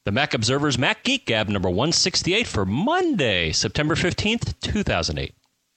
The Mac Observer's Mac Geek Gab number 168 for Monday, September 15th, 2008.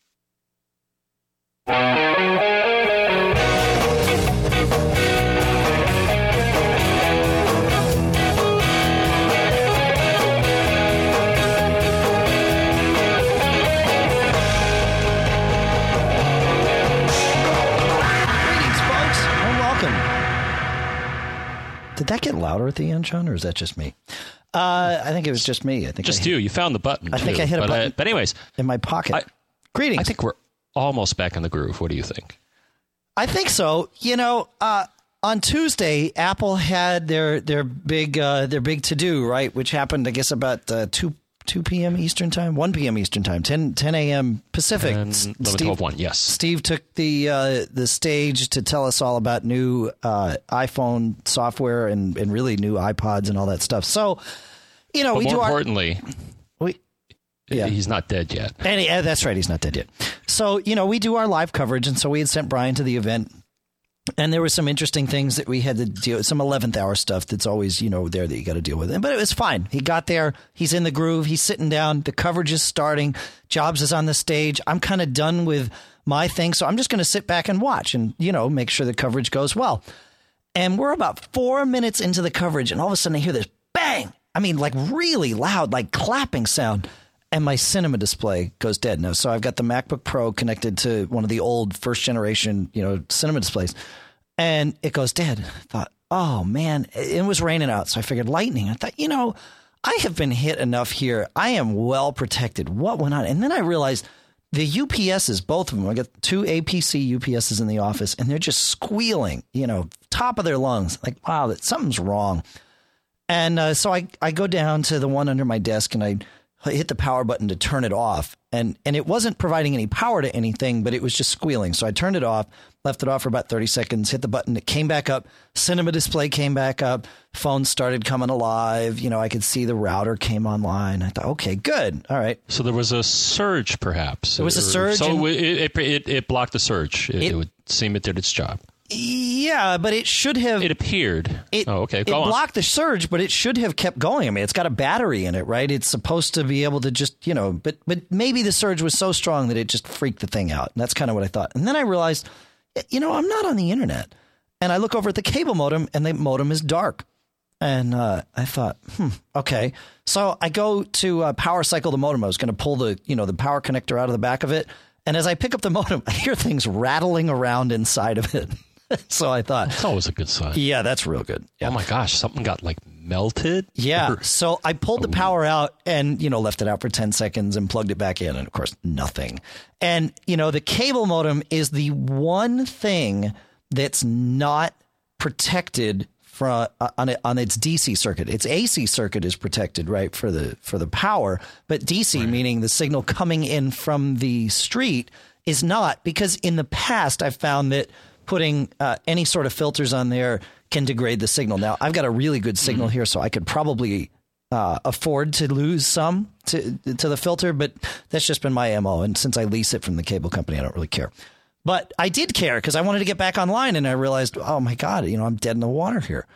Did that get louder at the end, Sean, or is that just me? I think it was just me. I think just you. You found the button. I think I hit a button. But anyways, in my pocket. Greetings. I think we're almost back in the groove. What do you think? I think so. You know, on Tuesday, Apple had their big to do, right? Which happened, I guess, about 2 p.m. Eastern time, 1 p.m. Eastern time, 10 a.m. Pacific. 11, 12, 1, yes. Steve took the stage to tell us all about new iPhone software and really new iPods and all that stuff. So, you know, but more importantly, he's not dead yet. And that's right, he's not dead yet. So, you know, we do our live coverage, and so we had sent Brian to the event. And there were some interesting things that we had to deal with, some 11th hour stuff that's always, you know, there that you got to deal with. But it was fine. He got there. He's in the groove. He's sitting down. The coverage is starting. Jobs is on the stage. I'm kind of done with my thing. So I'm just going to sit back and watch and, you know, make sure the coverage goes well. And we're about 4 minutes into the coverage. And all of a sudden I hear this bang. I mean, like really loud, like clapping sound. And my cinema display goes dead. Now, so I've got the MacBook Pro connected to one of the old first generation, you know, cinema displays, and it goes dead. I thought, oh man, it was raining out. So I figured lightning. I thought, you know, I have been hit enough here. I am well protected. What went on? And then I realized the UPSs, both of them, I got 2 APC UPSs in the office, and they're just squealing, you know, top of their lungs. Like, wow, something's wrong. And so I go down to the one under my desk and I hit the power button to turn it off. And it wasn't providing any power to anything, but it was just squealing. So I turned it off, left it off for about 30 seconds, hit the button. It came back up. Cinema display came back up. Phone started coming alive. You know, I could see the router came online. I thought, okay, good. All right. So there was a surge, perhaps. There was a surge. So it blocked the surge. It would seem it did its job. Yeah, but it should have. It appeared. Okay. It blocked the surge, but it should have kept going. I mean, it's got a battery in it, right? It's supposed to be able to just, you know, but maybe the surge was so strong that it just freaked the thing out. And that's kind of what I thought. And then I realized, you know, I'm not on the internet. And I look over at the cable modem, and the modem is dark. And I thought, okay. So I go to power cycle the modem. I was going to pull the power connector out of the back of it. And as I pick up the modem, I hear things rattling around inside of it. So I thought, that's always a good sign. Yeah, that's real good. Yeah. Oh my gosh, something got like melted. Yeah. So I pulled the power out and, you know, left it out for 10 seconds and plugged it back in. And of course, nothing. And, you know, the cable modem is the one thing that's not protected from on its DC circuit. Its AC circuit is protected, right, for the power, but DC, right, meaning the signal coming in from the street, is not, because in the past I've found that putting any sort of filters on there can degrade the signal. Now, I've got a really good signal here, so I could probably afford to lose some to the filter, but that's just been my MO. And since I lease it from the cable company, I don't really care. But I did care because I wanted to get back online, and I realized, oh my God, you know, I'm dead in the water here.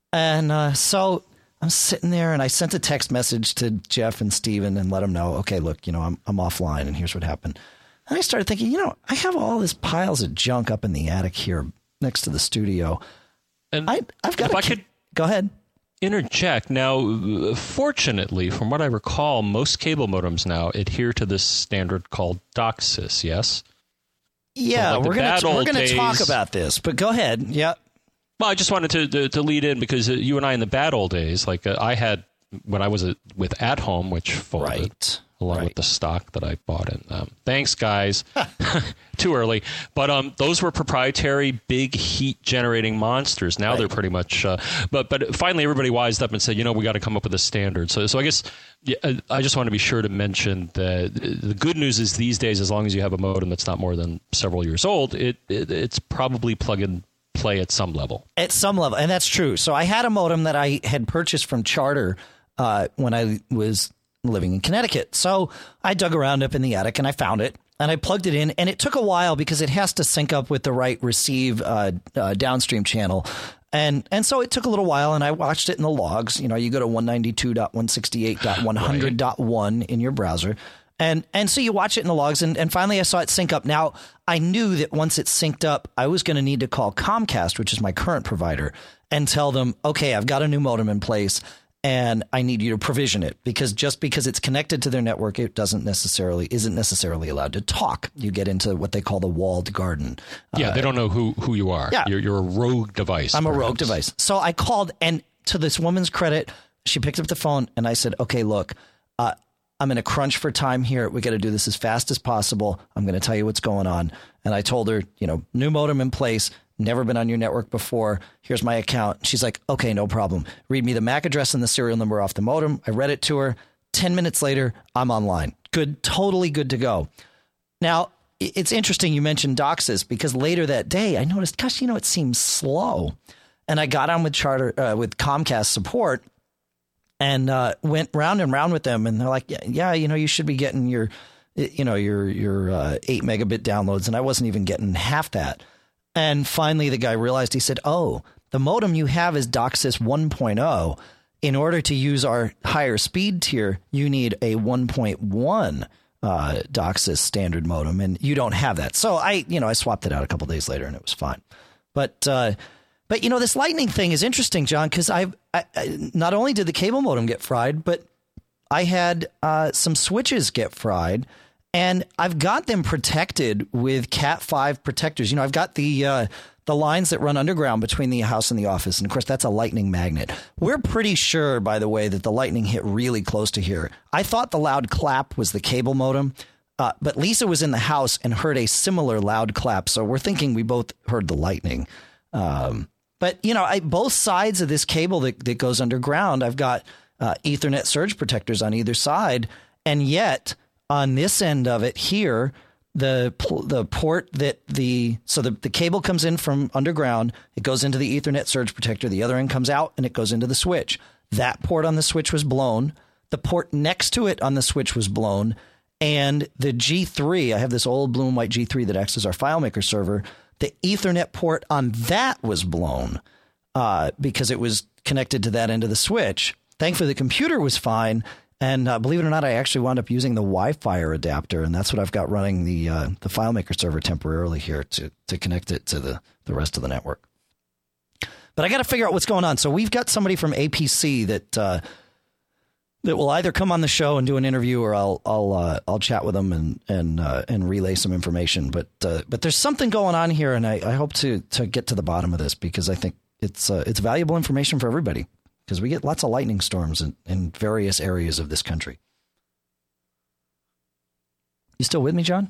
And so I'm sitting there, and I sent a text message to Jeff and Steven and let them know, okay, look, you know, I'm offline, and here's what happened. And I started thinking, you know, I have all this piles of junk up in the attic here next to the studio. And I've got go ahead. Interject. Now, fortunately, from what I recall, most cable modems now adhere to this standard called DOCSIS, yes? Yeah, so like we're going to talk about this, but go ahead. Yeah. Well, I just wanted to lead in because you and I in the bad old days, like I had when I was with At Home, which folded. Right. Along with the stock that I bought in. Thanks, guys. Too early. But those were proprietary, big heat-generating monsters. Now they're pretty much... But finally, everybody wised up and said, you know, we got to come up with a standard. So I guess I just want to be sure to mention that the good news is these days, as long as you have a modem that's not more than several years old, it's probably plug-and-play at some level. At some level, and that's true. So I had a modem that I had purchased from Charter when I was living in Connecticut. So I dug around up in the attic and I found it and I plugged it in, and it took a while because it has to sync up with the right receive downstream channel. And so it took a little while, and I watched it in the logs. You know, you go to 192.168.100.1 in your browser. And so you watch it in the logs, and finally I saw it sync up. Now, I knew that once it synced up, I was going to need to call Comcast, which is my current provider, and tell them, okay, I've got a new modem in place, and I need you to provision it, because just because it's connected to their network, it isn't necessarily allowed to talk. You get into what they call the walled garden. Yeah, they don't know who you are. Yeah. You're a rogue device. I'm a rogue device. So I called, and to this woman's credit, she picked up the phone, and I said, okay, look, I'm in a crunch for time here. We got to do this as fast as possible. I'm going to tell you what's going on. And I told her, you know, new modem in place, never been on your network before. Here's my account. She's like, okay, no problem. Read me the MAC address and the serial number off the modem. I read it to her. 10 minutes later, I'm online. Good, totally good to go. Now, it's interesting you mentioned DOCSIS, because later that day I noticed, gosh, you know, it seems slow. And I got on with with Comcast support, and went round and round with them, and they're like, yeah, you know, you should be getting your 8 megabit downloads, and I wasn't even getting half that. And finally, the guy realized, he said, oh, the modem you have is DOCSIS 1.0. In order to use our higher speed tier, you need a 1.1 DOCSIS standard modem, and you don't have that. So I swapped it out a couple days later, and it was fine. But you know, this Lightning thing is interesting, John, because I not only did the cable modem get fried, but I had some switches get fried, and I've got them protected with Cat5 protectors. You know, I've got the lines that run underground between the house and the office, and of course that's a lightning magnet. We're pretty sure, by the way, that the lightning hit really close to here. I thought the loud clap was the cable modem, but Lisa was in the house and heard a similar loud clap, so we're thinking we both heard the lightning. But, you know, both sides of this cable that goes underground, I've got Ethernet surge protectors on either side. And yet on this end of it here, the port that the cable comes in from underground, it goes into the Ethernet surge protector. The other end comes out and it goes into the switch. That port on the switch was blown. The port next to it on the switch was blown. And the G3, I have this old blue and white G3 that acts as our FileMaker server. The Ethernet port on that was blown because it was connected to that end of the switch. Thankfully, the computer was fine. And believe it or not, I actually wound up using the Wi-Fi adapter. And that's what I've got running the FileMaker server temporarily here to connect it to the rest of the network. But I got to figure out what's going on. So we've got somebody from APC that will either come on the show and do an interview, or I'll chat with them and relay some information. But there's something going on here, and I hope to get to the bottom of this, because I think it's valuable information for everybody, because we get lots of lightning storms in various areas of this country. You still with me, John?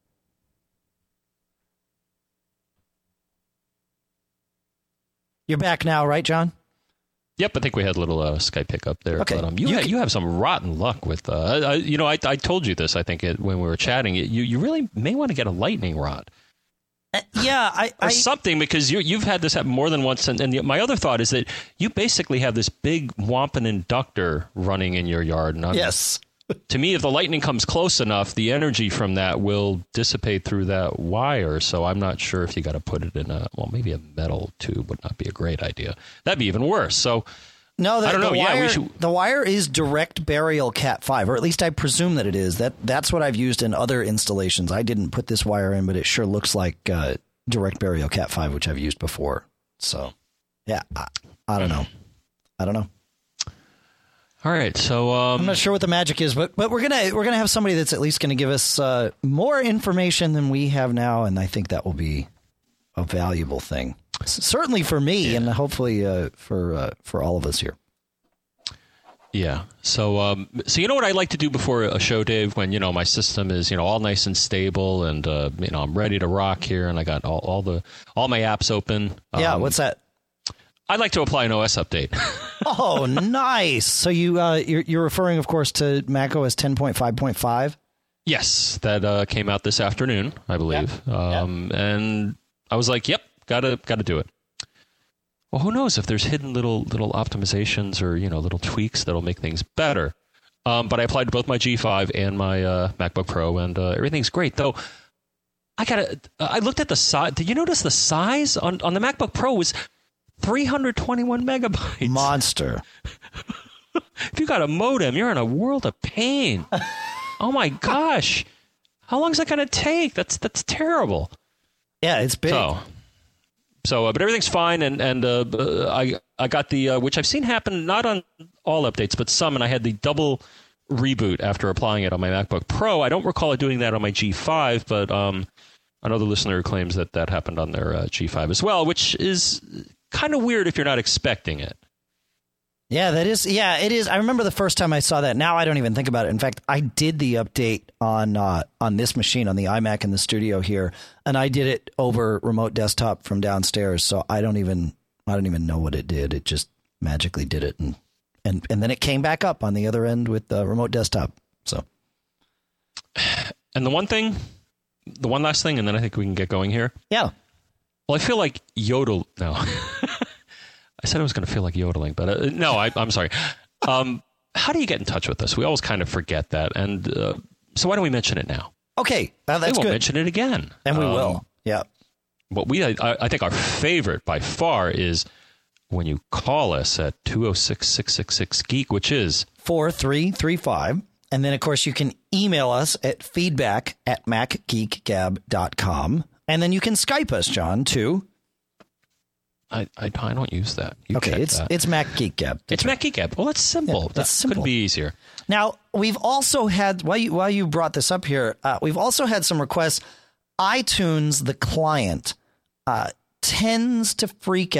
You're back now, right, John? Yep, I think we had a little Skype hiccup there. Okay. But you have some rotten luck with, I told you this, I think, when we were chatting. You really may want to get a lightning rod. Or something, because you've had this happen more than once. And my other thought is that you basically have this big wampum inductor running in your yard. And yes. To me, if the lightning comes close enough, the energy from that will dissipate through that wire. So I'm not sure if you got to put it in maybe a metal tube would not be a great idea. That'd be even worse. So no, I don't know. The wire is direct burial Cat5, or at least I presume that it is. That's what I've used in other installations. I didn't put this wire in, but it sure looks like direct burial Cat5, which I've used before. So yeah, I don't know. All right, so I'm not sure what the magic is, but we're gonna have somebody that's at least going to give us more information than we have now, and I think that will be a valuable thing, certainly for me, and hopefully for all of us here. Yeah. So you know what I like to do before a show, Dave, when my system is all nice and stable, and I'm ready to rock here, and I got all my apps open. Yeah. What's that? I'd like to apply an OS update. Oh, nice. So you're referring, of course, to Mac OS 10.5.5? Yes, that came out this afternoon, I believe. Yeah. And I was like, yep, gotta do it. Well, who knows if there's hidden little optimizations or little tweaks that'll make things better. But I applied to both my G5 and my MacBook Pro, and everything's great. Though I looked at the size. Did you notice the size on the MacBook Pro was 321 megabytes. Monster. If you got a modem, you're in a world of pain. Oh my gosh. How long is that going to take? That's terrible. Yeah, it's big. But everything's fine, and I got the which I've seen happen not on all updates, but some, and I had the double reboot after applying it on my MacBook Pro. I don't recall it doing that on my G5, but another listener claims that happened on their G5 as well, which is kind of weird if you're not expecting it. Yeah, that is. Yeah, it is. I remember the first time I saw that. Now I don't even think about it. In fact, I did the update on this machine, on the iMac in the studio here, and I did it over remote desktop from downstairs. So I don't even know what it did. It just magically did it, and then it came back up on the other end with the remote desktop. So, and the one last thing, and then I think we can get going here. Yeah. Well, I feel like yodel now. I said I was going to feel like yodeling, but no, I'm sorry. How do you get in touch with us? We always kind of forget that. And so why don't we mention it now? Okay. That's good. We'll mention it again. And we will. Yeah. What I think our favorite by far is when you call us at 206-666-GEEK, which is 4335. And then, of course, you can email us at feedback@macgeekgab.com. And then you can Skype us, John, too. I don't use that. Okay, it's Mac Geek Gab. It's Mac Geek Gab. Well, that's simple. Yeah, that's simple. Couldn't be easier. Now, we've also had, while you brought this up here, we've also had some requests. iTunes, the client, tends to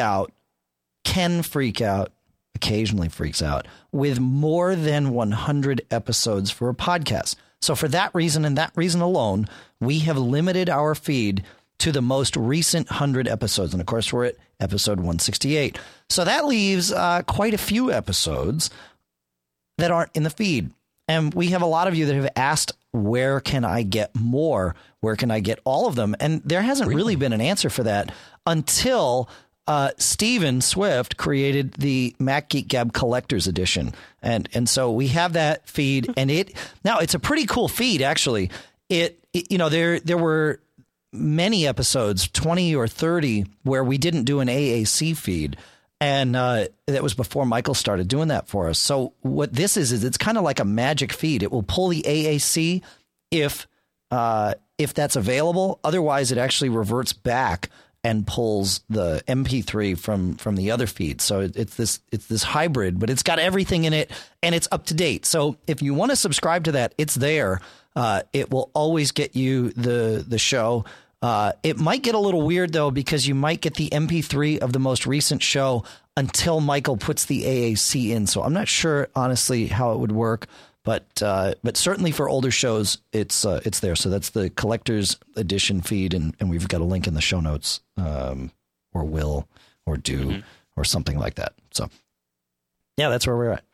occasionally freaks out with more than 100 episodes for a podcast. So for that reason and that reason alone, we have limited our feed to the most recent 100 episodes. And of course, we're at episode 168. So that leaves quite a few episodes that aren't in the feed. And we have a lot of you that have asked, where can I get more? Where can I get all of them? And there hasn't really been an answer for that until Stephen Swift created the Mac Geek Gab Collector's Edition. And so we have that feed, and it's a pretty cool feed, actually. There were many episodes, 20 or 30, where we didn't do an AAC feed. And that was before Michael started doing that for us. So what this is it's kind of like a magic feed. It will pull the AAC if that's available. Otherwise, it actually reverts back and pulls the MP3 from the other feed. So it's this hybrid, but it's got everything in it, and it's up to date. So if you want to subscribe to that, it's there. It will always get you the show. It might get a little weird, though, because you might get the MP3 of the most recent show until Michael puts the AAC in. So I'm not sure, honestly, how it would work. But certainly for older shows, it's there. So that's the collector's edition feed, and we've got a link in the show notes, or will, or do, or something like that. So yeah, that's where we're at.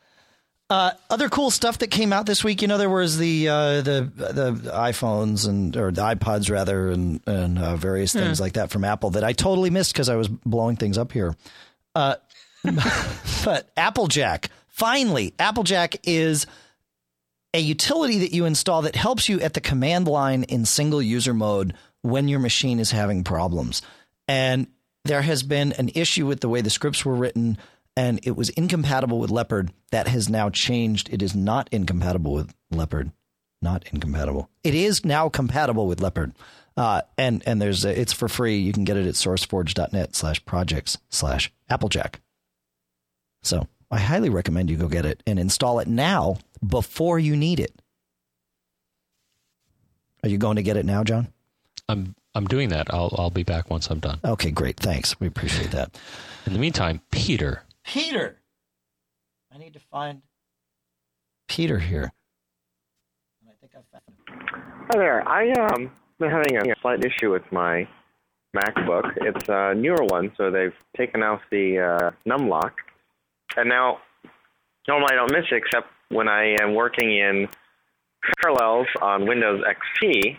Other cool stuff that came out this week, there was the iPhones or the iPods rather, and various things like that from Apple that I totally missed because I was blowing things up here. But Applejack. Finally, Applejack is a utility that you install that helps you at the command line in single user mode when your machine is having problems. And there has been an issue with the way the scripts were written, and it was incompatible with Leopard. That has now changed. It is not incompatible with Leopard. Not incompatible. It is now compatible with Leopard. And it's for free. You can get it at sourceforge.net/projects/Applejack. So I highly recommend you go get it and install it now before you need it. Are you going to get it now, John? I'm doing that. I'll be back once I'm done. Okay, great. Thanks. We appreciate that. In the meantime, Peter. I need to find Peter here. I think I found him. Hi there. I've been having a slight issue with my MacBook. It's a newer one, so they've taken out the numlock. And now, normally I don't miss it except when I am working in Parallels on Windows XP.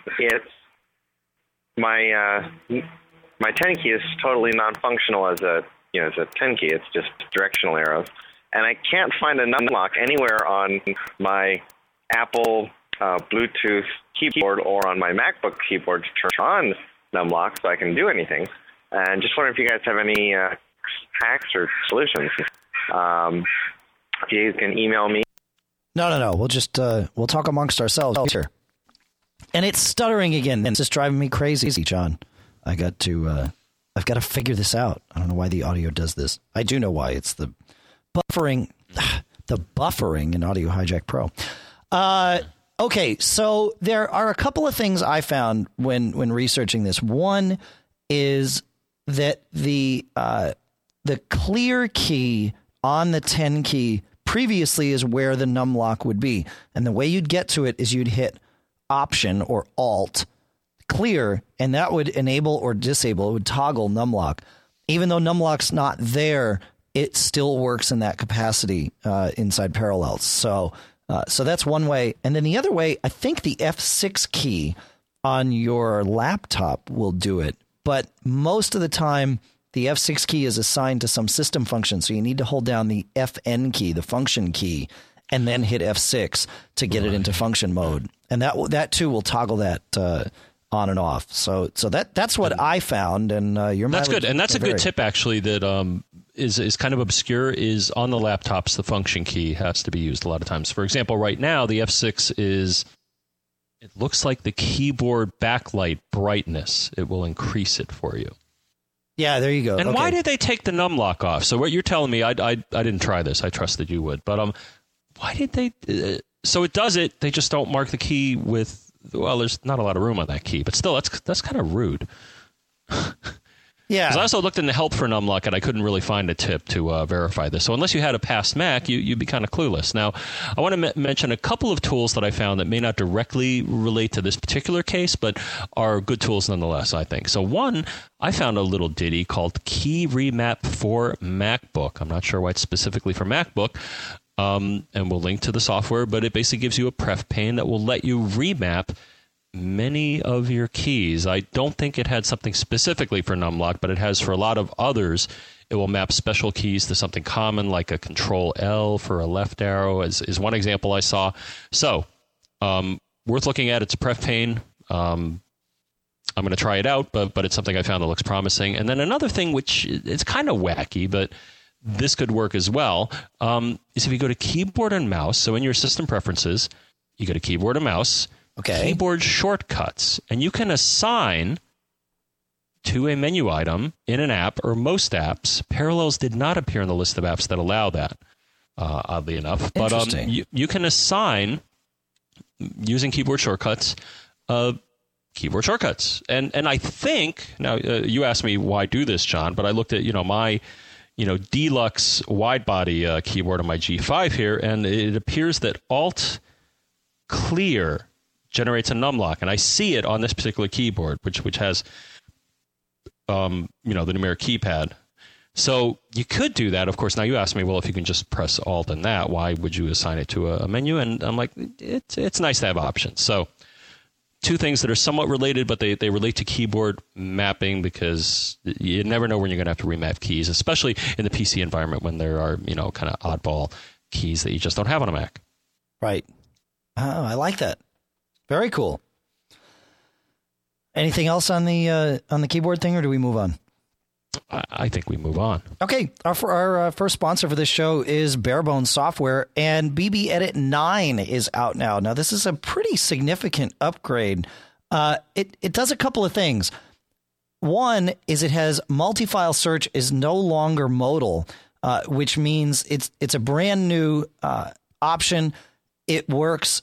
My 10 key is totally non-functional as a 10 key. It's just directional arrows, and I can't find a numlock anywhere on my Apple Bluetooth keyboard or on my MacBook keyboard to turn on numlock so I can do anything. And just wondering if you guys have any hacks or solutions. You can email me. No. We'll just we'll talk amongst ourselves here. And it's stuttering again. It's just driving me crazy, John. I've got to figure this out. I don't know why the audio does this. I do know why. It's the buffering in Audio Hijack Pro. Okay, so there are a couple of things I found when researching this. One is that the clear key on the 10 key previously is where the numlock would be. And the way you'd get to it is you'd hit Option or Alt clear, and that would enable or disable, it would toggle numlock. Even though numlock's not there, it still works in that capacity inside Parallels. So that's one way. And then the other way, I think the F6 key on your laptop will do it. But most of the time, the F6 key is assigned to some system function. So you need to hold down the FN key, the function key, and then hit F6 to get it into function mode. And that too will toggle that on and off. So that's what I found. And that's good. And that's a good tip, actually, that is kind of obscure, is on the laptops, the function key has to be used a lot of times. For example, right now, the F6 is, it looks like the keyboard backlight brightness. It will increase it for you. Yeah, there you go. And why did they take the numlock off? So what you're telling me, I didn't try this. I trusted you would. But why did they... so it does it. They just don't mark the key with... Well, there's not a lot of room on that key. But still, that's kind of rude. Yeah. Because I also looked in the help for numlock, and I couldn't really find a tip to verify this. So unless you had a past Mac, you'd be kind of clueless. Now, I want to mention a couple of tools that I found that may not directly relate to this particular case, but are good tools nonetheless, I think. So one, I found a little ditty called Key Remap for MacBook. I'm not sure why it's specifically for MacBook, and we'll link to the software, but it basically gives you a pref pane that will let you remap many of your keys. I don't think it had something specifically for numlock, but it has for a lot of others. It will map special keys to something common, like a Control L for a left arrow, is one example I saw. So, worth looking at. It's a pref pane. I'm going to try it out, but it's something I found that looks promising. And then another thing, which is kind of wacky, but this could work as well, is if you go to keyboard and mouse. So in your system preferences, you go to keyboard and mouse. Okay. Keyboard shortcuts, and you can assign to a menu item in an app or most apps. Parallels did not appear in the list of apps that allow that, oddly enough. But you can assign, using keyboard shortcuts, keyboard shortcuts. And I think, now you asked me why do this, John, but I looked at my deluxe wide body keyboard on my G5 here, and it appears that Alt Clear generates a numlock, and I see it on this particular keyboard, which has, the numeric keypad. So you could do that, of course. Now you asked me, well, if you can just press Alt and that, why would you assign it to a menu? And I'm like, it's nice to have options. So two things that are somewhat related, but they relate to keyboard mapping, because you never know when you're going to have to remap keys, especially in the PC environment when there are, kind of oddball keys that you just don't have on a Mac. Right. Oh, I like that. Very cool. Anything else on the keyboard thing, or do we move on? I think we move on. Okay. Our first sponsor for this show is Barebones Software, and BB Edit 9 is out now. Now, this is a pretty significant upgrade. It does a couple of things. One is it has multi-file search is no longer modal, which means it's a brand new option. It works.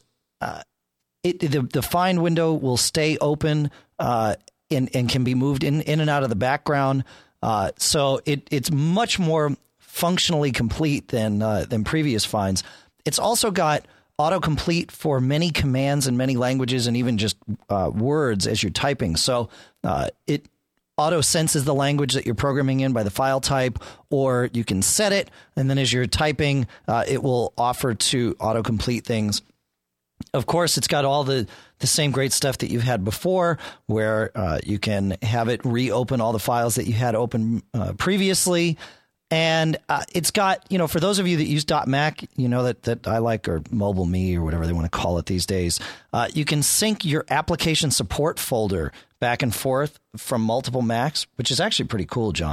The find window will stay open and can be moved in and out of the background. So it's much more functionally complete than previous finds. It's also got autocomplete for many commands in many languages, and even just words as you're typing. So it auto senses the language that you're programming in by the file type, or you can set it, and then as you're typing, it will offer to autocomplete things. Of course, it's got all the same great stuff that you've had before, where you can have it reopen all the files that you had open previously. And it's got, for those of you that use .Mac, that I like, or Mobile Me, or whatever they want to call it these days, you can sync your application support folder back and forth from multiple Macs, which is actually pretty cool, John.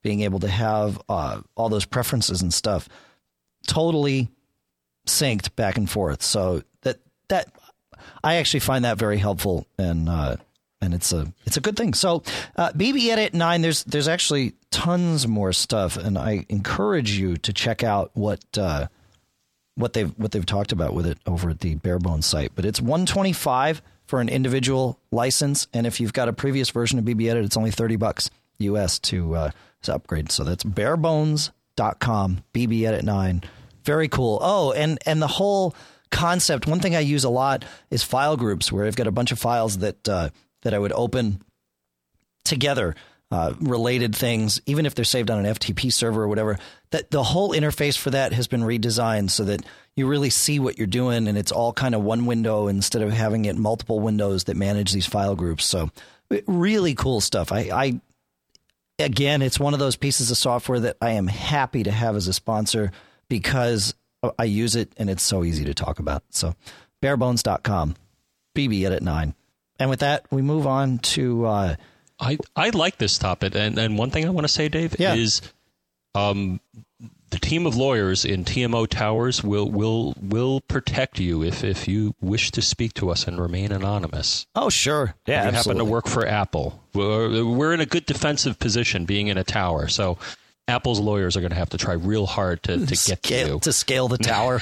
being able to have all those preferences and stuff totally synced back and forth. So that I actually find that very helpful, and it's a good thing. So BBEdit 9, there's actually tons more stuff, and I encourage you to check out what they've talked about with it over at the Barebones site. But it's $125 for an individual license, and if you've got a previous version of BBEdit, it's only $30 US to upgrade. So that's barebones.com, BBEdit 9. Very cool. Oh, and the whole concept. One thing I use a lot is file groups, where I've got a bunch of files that I would open together, related things, even if they're saved on an FTP server or whatever. That the whole interface for that has been redesigned so that you really see what you're doing, and it's all kind of one window instead of having it multiple windows that manage these file groups. So really cool stuff. Again, it's one of those pieces of software that I am happy to have as a sponsor because I use it and it's so easy to talk about. So barebones.com, BBEdit 9. And with that, we move on to... I like this topic. And one thing I want to say, Dave, is the team of lawyers in TMO Towers will protect you if you wish to speak to us and remain anonymous. Oh, sure. Yeah, if you absolutely. happen to work for Apple. We're in a good defensive position being in a tower. So Apple's lawyers are going to have to try real hard to get to you. To scale the tower.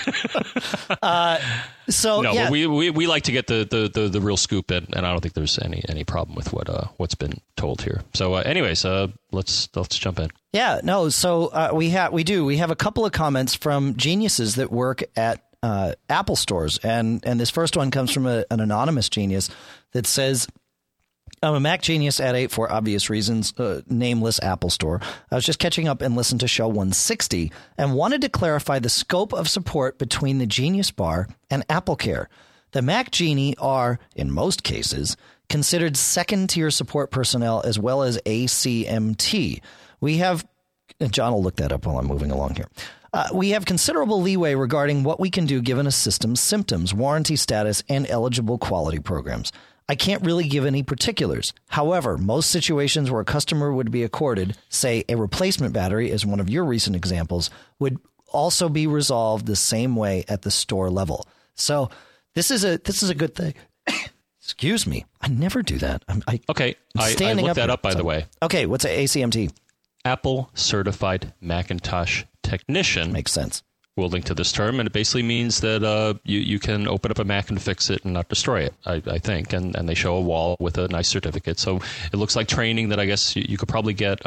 But we like to get the real scoop, and I don't think there's any problem with what's been told here. So anyways, let's jump in. Yeah, no. So we have a couple of comments from geniuses that work at Apple stores, and this first one comes from an anonymous genius that says, I'm a Mac genius at 8 for obvious reasons, nameless Apple store. I was just catching up and listened to show 160 and wanted to clarify the scope of support between the Genius Bar and AppleCare. The Mac Genie are, in most cases, considered second-tier support personnel as well as ACMT. We have, John will look that up while I'm moving along here. We have considerable leeway regarding what we can do given a system's symptoms, warranty status, and eligible quality programs. I can't really give any particulars. However, most situations where a customer would be accorded, say, a replacement battery, as one of your recent examples, would also be resolved the same way at the store level. So this is a good thing. Excuse me. I never do that. I looked that up, by the way. Okay, what's an ACMT? Apple Certified Macintosh Technician. Makes sense. We'll link to this term, and it basically means that you can open up a Mac and fix it and not destroy it, I think. And they show a wall with a nice certificate. So it looks like training that I guess you could probably get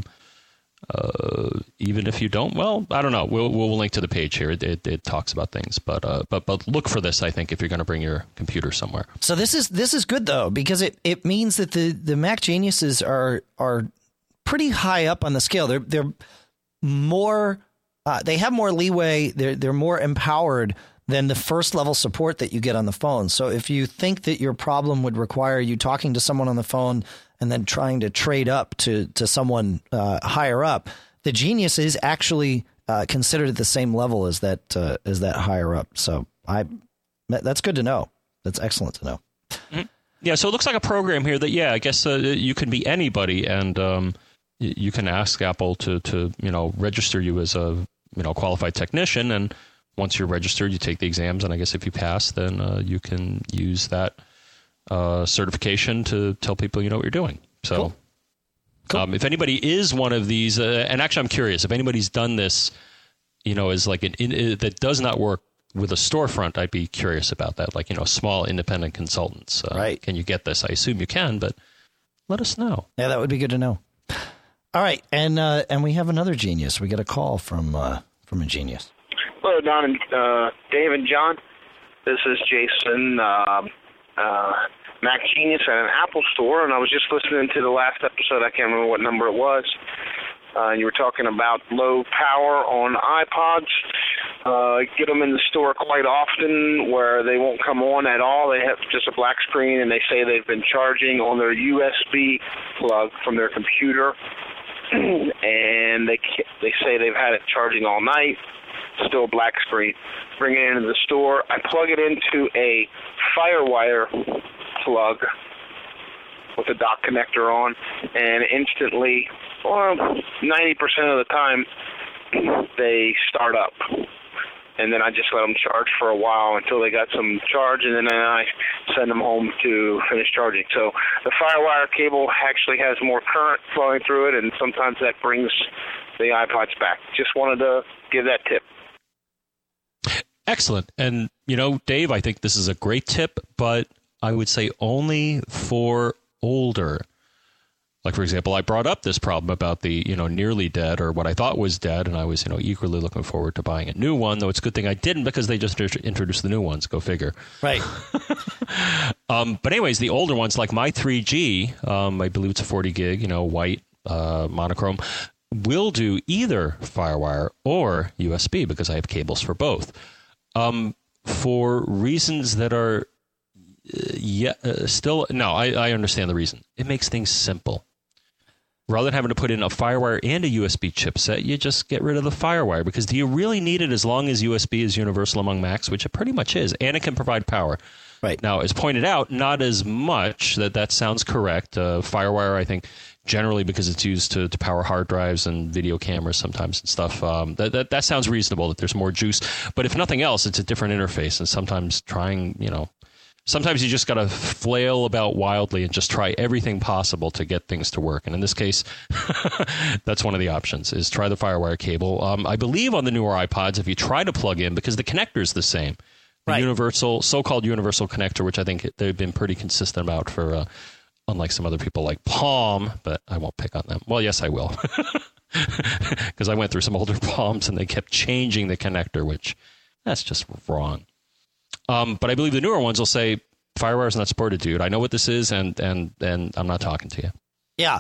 even if you don't. Well, I don't know. We'll link to the page here. It talks about things. But look for this, I think, if you're going to bring your computer somewhere. So this is good, though, because it means that the Mac geniuses are pretty high up on the scale. They're more... they have more leeway. They're more empowered than the first level support that you get on the phone. So if you think that your problem would require you talking to someone on the phone and then trying to trade up to someone higher up, the Genius is actually considered at the same level as that higher up. So that's good to know. That's excellent to know. Mm-hmm. Yeah. So it looks like a program here that, I guess you can be anybody, and you can ask Apple to register you as a qualified technician, and once you're registered, you take the exams, and I guess if you pass, then you can use that certification to tell people you know what you're doing. So, cool. If anybody is one of these, and actually, I'm curious if anybody's done this, as like that does not work with a storefront. I'd be curious about that, like small independent consultants. Right? Can you get this? I assume you can, but let us know. Yeah, that would be good to know. All right, and we have another genius. We got a call from a genius. Hello, Don and Dave and John. This is Jason, Mac Genius at an Apple store, and I was just listening to the last episode. I can't remember what number it was. You were talking about low power on iPods. Get them in the store quite often where they won't come on at all. They have just a black screen, and they say they've been charging on their USB plug from their computer. And they say they've had it charging all night, still a black screen. Bring it into the store. I plug it into a FireWire plug with a dock connector on, and instantly Well, 90% of the time they start up. And then I just let them charge for a while until they got some charge, and then I send them home to finish charging. So the FireWire cable actually has more current flowing through it, and sometimes that brings the iPods back. Just wanted to give that tip. Excellent. And, Dave, I think this is a great tip, but I would say only for older. Like, for example, I brought up this problem about the, nearly dead, or what I thought was dead, and I was, eagerly looking forward to buying a new one, though it's a good thing I didn't because they just introduced the new ones. Go figure. Right. But anyways, the older ones, like my 3G, I believe it's a 40 gig, white, monochrome, will do either FireWire or USB because I have cables for both. For reasons that are I understand the reason. It makes things simple. Rather than having to put in a FireWire and a USB chipset, you just get rid of the FireWire, because do you really need it as long as USB is universal among Macs, which it pretty much is, and it can provide power. Right. Now, as pointed out, not as much. That sounds correct. FireWire, I think, generally because it's used to power hard drives and video cameras sometimes and stuff, that sounds reasonable, that there's more juice. But if nothing else, it's a different interface, and sometimes sometimes you just got to flail about wildly and just try everything possible to get things to work. And in this case, that's one of the options, is try the FireWire cable. I believe on the newer iPods, if you try to plug in, because the connector is the same, the right. so-called universal connector, which I think they've been pretty consistent about for, unlike some other people like Palm, but I won't pick on them. Well, yes, I will. Because I went through some older Palms and they kept changing the connector, which that's just wrong. But I believe the newer ones will say, FireWire is not supported, dude. I know what this is, and I'm not talking to you. Yeah,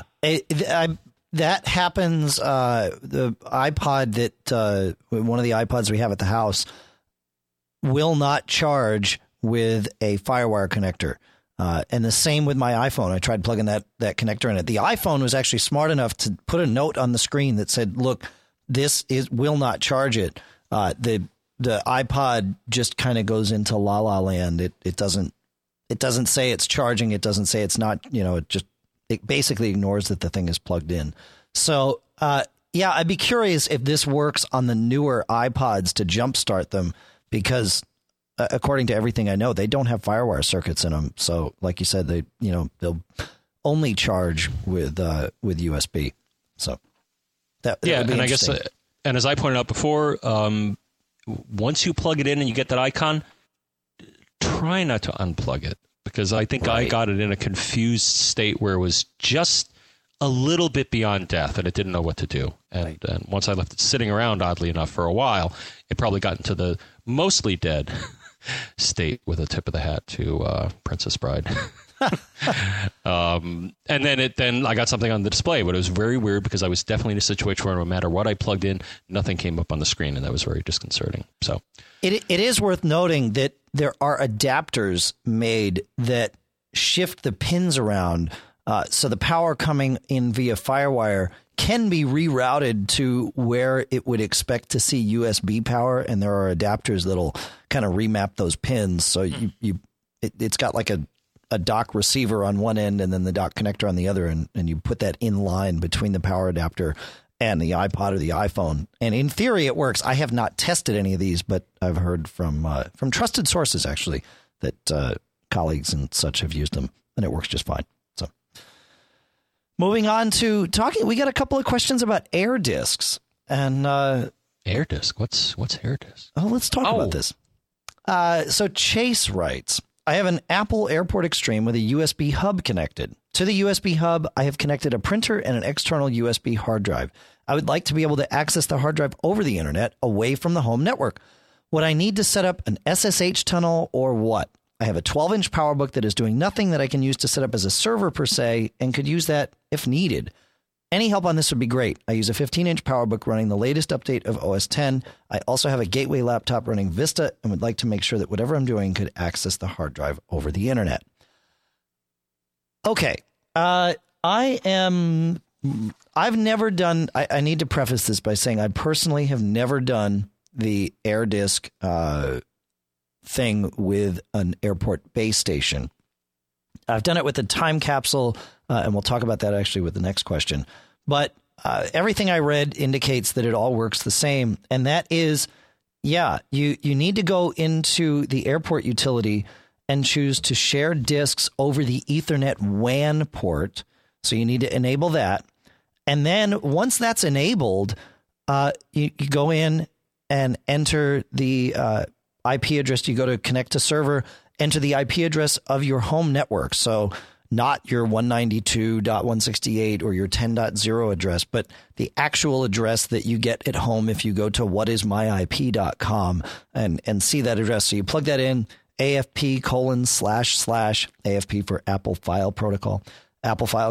that happens. The iPod that one of the iPods we have at the house will not charge with a FireWire connector. And the same with my iPhone. I tried plugging that connector in it. The iPhone was actually smart enough to put a note on the screen that said, look, will not charge it. The iPod just kind of goes into la la land. It doesn't say it's charging. It doesn't say it's not, it basically ignores that the thing is plugged in. So, I'd be curious if this works on the newer iPods to jumpstart them, because according to everything I know, they don't have FireWire circuits in them. So like you said, they'll only charge with USB. So that would be and I guess, and as I pointed out before, once you plug it in and you get that icon, try not to unplug it, because I think I got it in a confused state where it was just a little bit beyond death and it didn't know what to do. And once I left it sitting around, oddly enough, for a while, it probably got into the mostly dead state, with a tip of the hat to Princess Bride. And then I got something on the display, but it was very weird because I was definitely in a situation where no matter what I plugged in, nothing came up on the screen, and that was very disconcerting. So it is worth noting that there are adapters made that shift the pins around, so the power coming in via FireWire can be rerouted to where it would expect to see USB power, and there are adapters that'll kind of remap those pins. So it's got like a dock receiver on one end and then the dock connector on the other, and you put that in line between the power adapter and the iPod or the iPhone. And in theory, it works. I have not tested any of these, but I've heard from trusted sources, actually, that colleagues and such have used them, and it works just fine. So moving on to talking, we got a couple of questions about AirDiscs. And AirDisc? What's AirDisc? Oh, let's talk about this. So Chase writes, I have an Apple Airport Extreme with a USB hub connected. To the USB hub, I have connected a printer and an external USB hard drive. I would like to be able to access the hard drive over the internet away from the home network. Would I need to set up an SSH tunnel or what? I have a 12-inch PowerBook that is doing nothing that I can use to set up as a server per se, and could use that if needed. Any help on this would be great. I use a 15-inch PowerBook running the latest update of OS X. I also have a Gateway laptop running Vista and would like to make sure that whatever I'm doing could access the hard drive over the internet. Okay. I've never done, I need to preface this by saying I personally have never done the AirDisc thing with an airport base station. I've done it with the time capsule, and we'll talk about that actually with the next question. But everything I read indicates that it all works the same. And that is, you need to go into the airport utility and choose to share disks over the Ethernet WAN port. So you need to enable that. And then once that's enabled, you go in and enter the IP address. You go to connect to server, enter the IP address of your home network. So not your 192.168 or your 10.0 address, but the actual address that you get at home if you go to whatismyip.com and see that address. So you plug that in, AFP : / AFP for Apple File Protocol, AFP :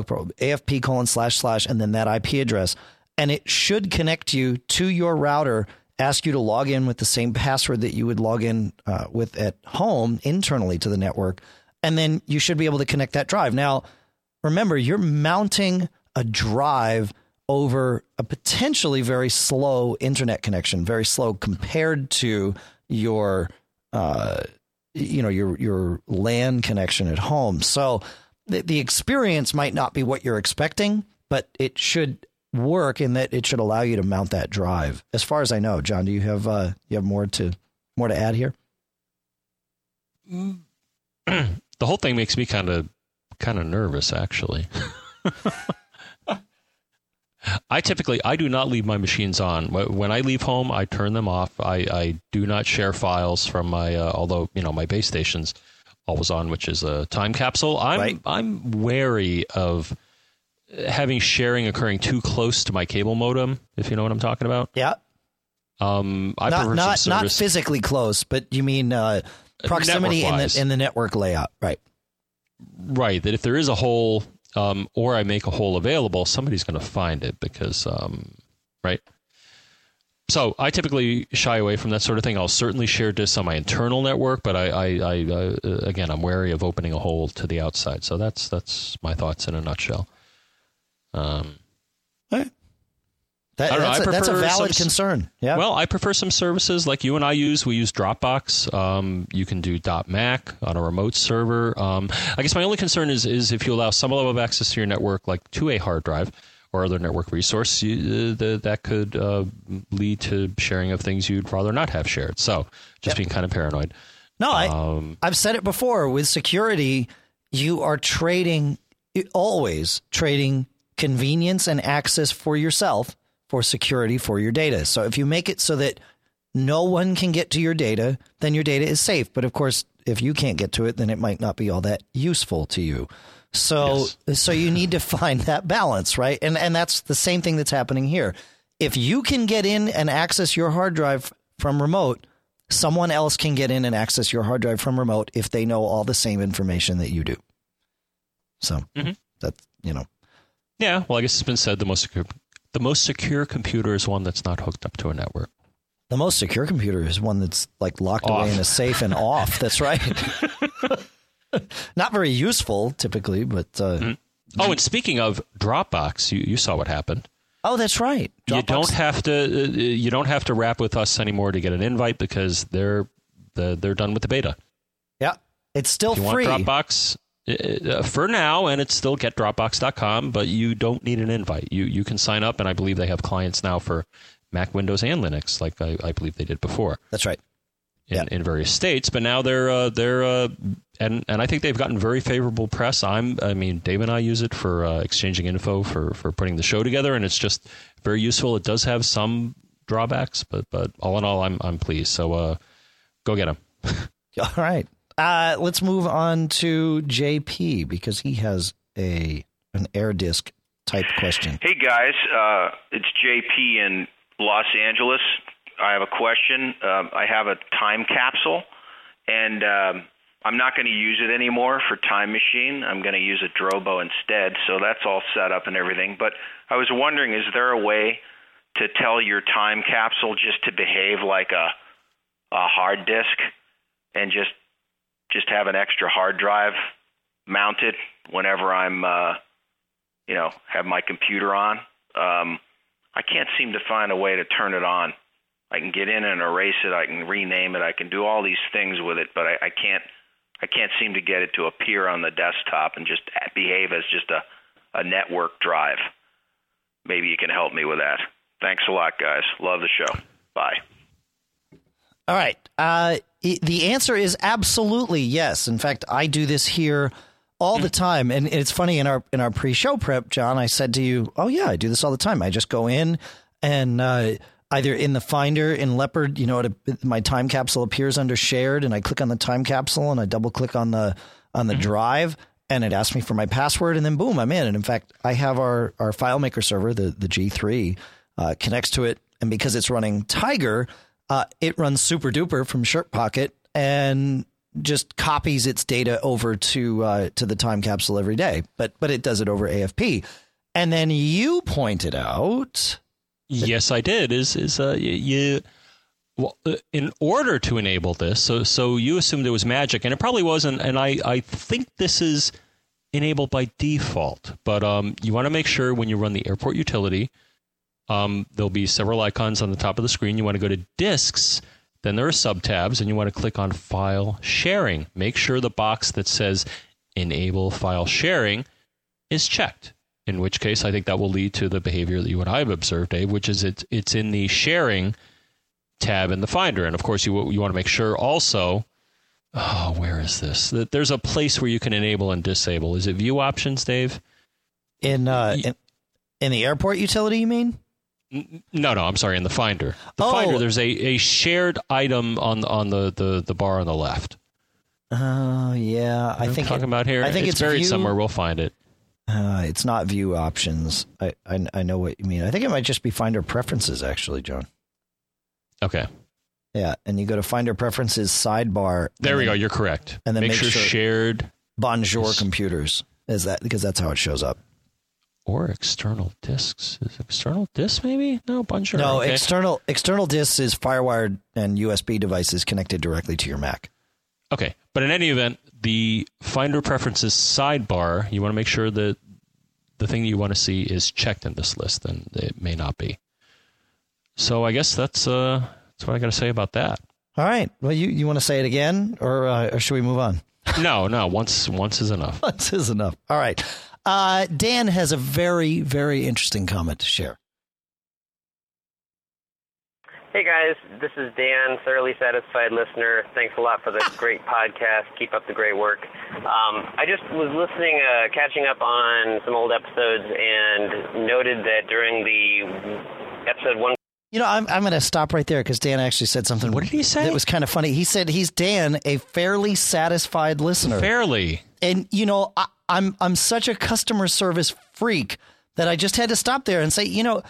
/ and then that IP address. And it should connect you to your router, ask you to log in with the same password that you would log in with at home internally to the network. And then you should be able to connect that drive. Now, remember, you're mounting a drive over a potentially very slow internet connection, very slow compared to your your LAN connection at home. So the experience might not be what you're expecting, but it should work in that it should allow you to mount that drive. As far as I know, John, do you have more to add here? The whole thing makes me kind of nervous, actually. I do not leave my machines on. When I leave home, I turn them off. I do not share files from my, although, my base station's always on, which is a time capsule. I'm wary of having sharing occurring too close to my cable modem, if you know what I'm talking about. Yeah. Not physically close, but you mean proximity in the network layout, right? Right. That if there is a hole, or I make a hole available, somebody's going to find it because, right. So I typically shy away from that sort of thing. I'll certainly share disks on my internal network, but again, I'm wary of opening a hole to the outside. So that's my thoughts in a nutshell. That's a valid concern. Yeah. Well, I prefer some services like you and I use. We use Dropbox. You can do .Mac on a remote server. I guess my only concern is if you allow some level of access to your network, like to a hard drive or other network resource, that could lead to sharing of things you'd rather not have shared. So just being kind of paranoid. No, I've said it before. With security, you are always trading convenience and access for yourself for security for your data. So if you make it so that no one can get to your data, then your data is safe. But of course, if you can't get to it, then it might not be all that useful to you. So you need to find that balance, right? And that's the same thing that's happening here. If you can get in and access your hard drive from remote, someone else can get in and access your hard drive from remote if they know all the same information that you do. So that's, Yeah, well, I guess it's been said the most secure computer is one that's not hooked up to a network. The most secure computer is one that's like locked away in a safe and off. That's right. Not very useful typically, but. Oh, and speaking of Dropbox, you saw what happened. Oh, that's right. Dropbox. You don't have to wrap with us anymore to get an invite because they're done with the beta. Yeah, it's still free. You want Dropbox? For now, and it's still getdropbox.com, but you don't need an invite. You can sign up, and I believe they have clients now for Mac, Windows, and Linux, like I believe they did before. That's right. In various states, but now they're and I think they've gotten very favorable press. Dave and I use it for exchanging info for putting the show together, and it's just very useful. It does have some drawbacks, but all in all, I'm pleased. So go get them. All right. Let's move on to JP because he has an AirDisk type question. Hey guys, it's JP in Los Angeles. I have a question. I have a time capsule, and I'm not going to use it anymore for Time Machine. I'm going to use a Drobo instead, so that's all set up and everything. But I was wondering, is there a way to tell your time capsule just to behave like a hard disk and just have an extra hard drive mounted whenever I'm, have my computer on? I can't seem to find a way to turn it on. I can get in and erase it. I can rename it. I can do all these things with it, but I can't seem to get it to appear on the desktop and just behave as just a network drive. maybe you can help me with that. Thanks a lot, guys. Love the show. Bye. All right. The answer is absolutely yes. In fact, I do this here all the time. And it's funny, in our pre-show prep, John, I said to you, oh, yeah, I do this all the time. I just go in and either in the Finder, in Leopard, my time capsule appears under shared, and I click on the time capsule and I double click on the drive, and it asks me for my password, and then boom, I'm in. And in fact, I have our FileMaker server, the G3, connects to it. And because it's running Tiger, it runs super duper from ShirtPocket and just copies its data over to the time capsule every day. But it does it over AFP. And then you pointed out. Yes, I did. In order to enable this, so you assumed it was magic, and it probably wasn't. And I think this is enabled by default. But you want to make sure when you run the airport utility, there'll be several icons on the top of the screen. You want to go to disks, then there are sub-tabs, and you want to click on file sharing. Make sure the box that says enable file sharing is checked. In which case, I think that will lead to the behavior that you and I have observed, Dave, which is it's in the sharing tab in the Finder. And of course, you want to make sure also, where is this? That there's a place where you can enable and disable. Is it view options, Dave? In the airport utility, you mean? No, I'm sorry. In the Finder. The Finder, there's a shared item on the bar on the left. Oh, yeah. I think talking about here. I think it's buried view, somewhere. We'll find it. It's not view options. I know what you mean. I think it might just be Finder preferences, actually, John. Okay. Yeah, and you go to Finder preferences sidebar. There we go. You're correct. And then make sure shared Bonjour computers is that, because that's how it shows up. Or external disks. Is it external disks maybe? No, Bonjour. No, okay. external disks is FireWired and USB devices connected directly to your Mac. Okay, but in any event, the Finder preferences sidebar, you want to make sure that the thing you want to see is checked in this list, and it may not be. So I guess that's what I got to say about that. All right. Well, you want to say it again, or should we move on? No. Once is enough. Once is enough. All right. Dan has a very, very interesting comment to share. Hey guys, this is Dan, thoroughly satisfied listener. Thanks a lot for the great podcast. Keep up the great work. I just was listening, catching up on some old episodes, and noted that during the episode 1. I'm going to stop right there because Dan actually said something. What did he say? That was kind of funny. He said he's Dan, a fairly satisfied listener. Fairly. And I'm such a customer service freak that I just had to stop there and say,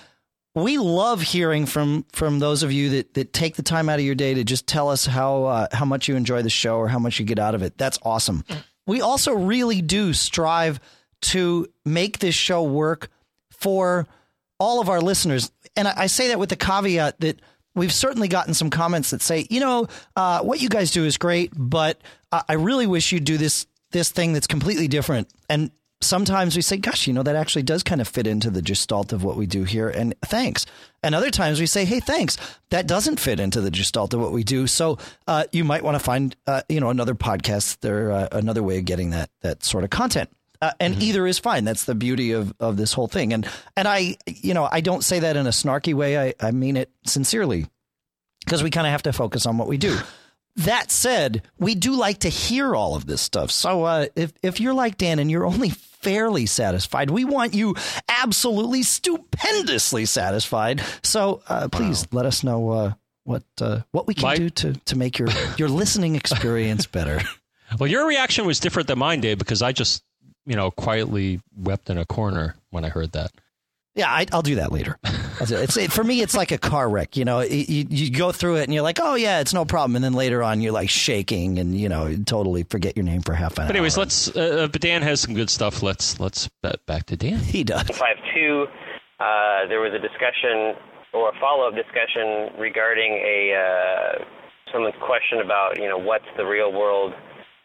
we love hearing from those of you that take the time out of your day to just tell us how much you enjoy the show or how much you get out of it. That's awesome. We also really do strive to make this show work for all of our listeners. And I say that with the caveat that we've certainly gotten some comments that say, what you guys do is great, but I really wish you'd do this thing that's completely different. And sometimes we say, gosh, that actually does kind of fit into the gestalt of what we do here. And thanks. And other times we say, hey, thanks. That doesn't fit into the gestalt of what we do. So you might want to find, another podcast or another way of getting that sort of content. And either is fine. That's the beauty of this whole thing. And I don't say that in a snarky way. I mean it sincerely, because we kind of have to focus on what we do. That said, we do like to hear all of this stuff. So if you're like Dan and you're only fairly satisfied, we want you absolutely stupendously satisfied. So please let us know what we can do to make your listening experience better. Well, your reaction was different than mine, Dave, because I just quietly wept in a corner when I heard that. Yeah, I'll do that later. For me, it's like a car wreck. You go through it and you're like, oh, yeah, it's no problem. And then later on, you're like shaking and, totally forget your name for half an hour. But anyways, but Dan has some good stuff. Let's back to Dan. He does. 5.2, there was a discussion or a follow-up discussion regarding someone's question about, what's the real world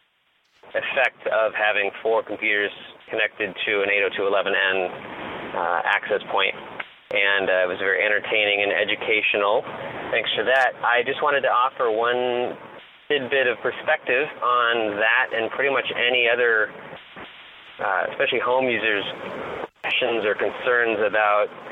effect of having 4 computers connected to an 802.11n access point, and it was very entertaining and educational. Thanks for that. I just wanted to offer one tidbit of perspective on that and pretty much any other, especially home users, questions or concerns about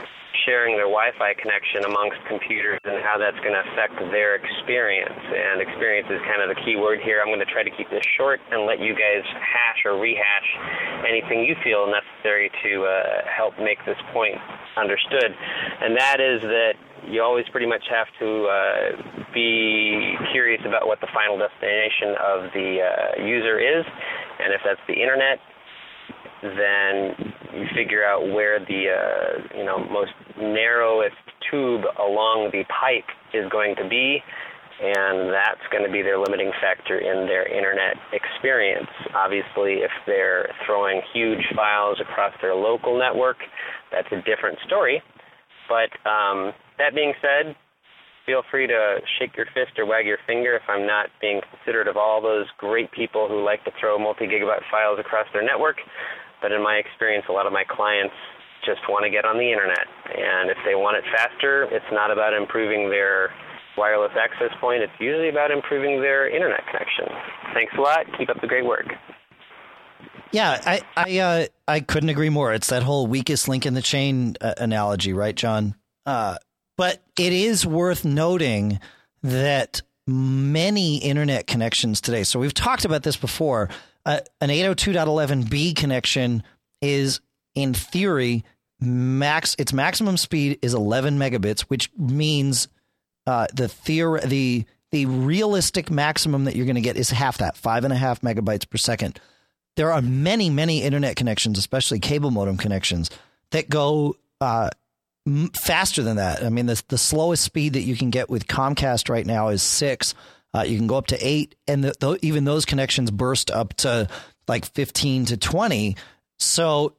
sharing their Wi-Fi connection amongst computers and how that's going to affect their experience. And experience is kind of the key word here. I'm going to try to keep this short and let you guys hash or rehash anything you feel necessary to help make this point understood. And that is that you always pretty much have to be curious about what the final destination of the user is. And if that's the internet, then you figure out where the most narrowest tube along the pipe is going to be, and that's going to be their limiting factor in their internet experience. Obviously, if they're throwing huge files across their local network, that's a different story. But that being said, feel free to shake your fist or wag your finger if I'm not being considerate of all those great people who like to throw multi-gigabyte files across their network. But in my experience, a lot of my clients just want to get on the internet. And if they want it faster, it's not about improving their wireless access point. It's usually about improving their internet connection. Thanks a lot. Keep up the great work. Yeah, I couldn't agree more. It's that whole weakest link in the chain analogy, right, John? But it is worth noting that many internet connections today, so we've talked about this before, an 802.11b connection is, in theory, its maximum speed is 11 megabits, which means the realistic maximum that you're going to get is half that, 5.5 megabytes per second. There are many, many internet connections, especially cable modem connections, that go faster than that. I mean, the slowest speed that you can get with Comcast right now is 6. You can go up to 8, and even those connections burst up to like 15 to 20. So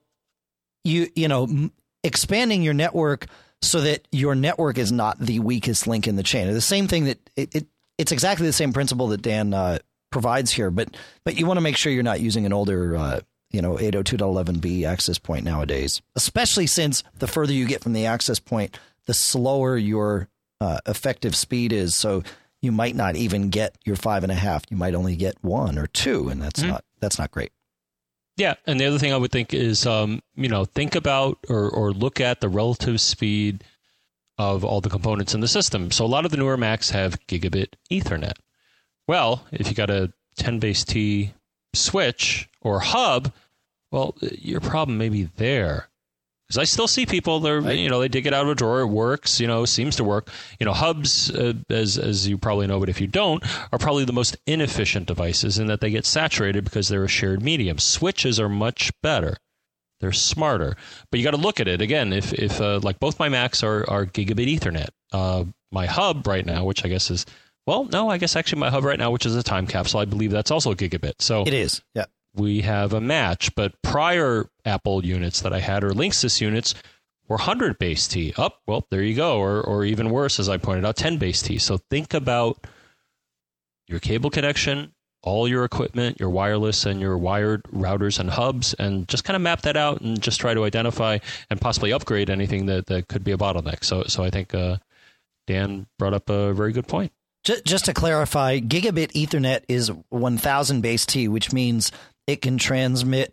expanding your network so that your network is not the weakest link in the chain. The same thing that it's exactly the same principle that Dan provides here, but you want to make sure you're not using an older 802.11b access point nowadays, especially since the further you get from the access point, the slower your effective speed is. So you might not even get your 5.5. You might only get 1 or 2, and that's not great. Yeah, and the other thing I would think is, think about or look at the relative speed of all the components in the system. So a lot of the newer Macs have gigabit Ethernet. Well, if you got a 10 base T switch or hub, well, your problem may be there. Because I still see people, they dig it out of a drawer, it works, seems to work. Hubs, as you probably know, but if you don't, are probably the most inefficient devices in that they get saturated because they're a shared medium. Switches are much better. They're smarter. But you got to look at it. Again, if like both my Macs are gigabit Ethernet. My hub right now, which I guess is, my hub right now, which is a time capsule, I believe that's also gigabit. So it is, yeah. We have a match, but prior Apple units that I had, or Linksys units, were 100 base T. Well, there you go. Or even worse, as I pointed out, 10 base T. So think about your cable connection, all your equipment, your wireless and your wired routers and hubs, and just kind of map that out and just try to identify and possibly upgrade anything that could be a bottleneck. So I think Dan brought up a very good point. Just to clarify, gigabit Ethernet is 1000 base T, which means it can transmit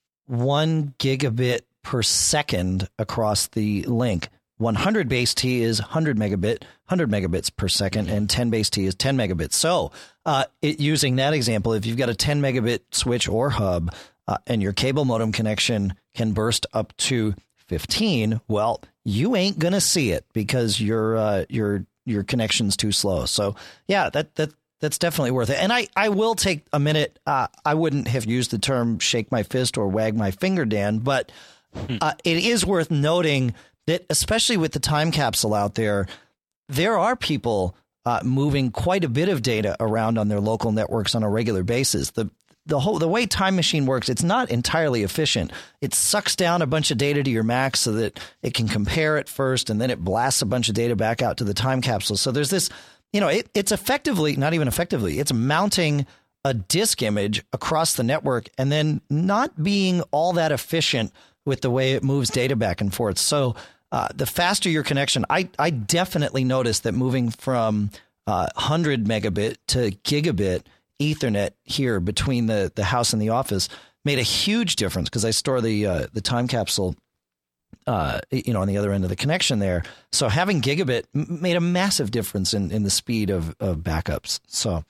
1 gigabit per second across the link. 100 base T is 100 megabits per second, and 10 base T is 10 megabits. So using that example, if you've got a 10 megabit switch or hub and your cable modem connection can burst up to 15, well, you ain't going to see it because your connection's too slow. So yeah, that's definitely worth it. And I will take a minute. I wouldn't have used the term shake my fist or wag my finger, Dan, but it is worth noting that especially with the time capsule out there are people moving quite a bit of data around on their local networks on a regular basis. The way Time Machine works, it's not entirely efficient. It sucks down a bunch of data to your Mac so that it can compare it first, and then it blasts a bunch of data back out to the time capsule. So there's this, it's effectively, not even effectively, it's mounting a disk image across the network and then not being all that efficient with the way it moves data back and forth. So the faster your connection, I definitely noticed that moving from 100 megabit to gigabit Ethernet here between the house and the office made a huge difference because I store the time capsule on the other end of the connection there. So having gigabit made a massive difference in the speed of backups. So,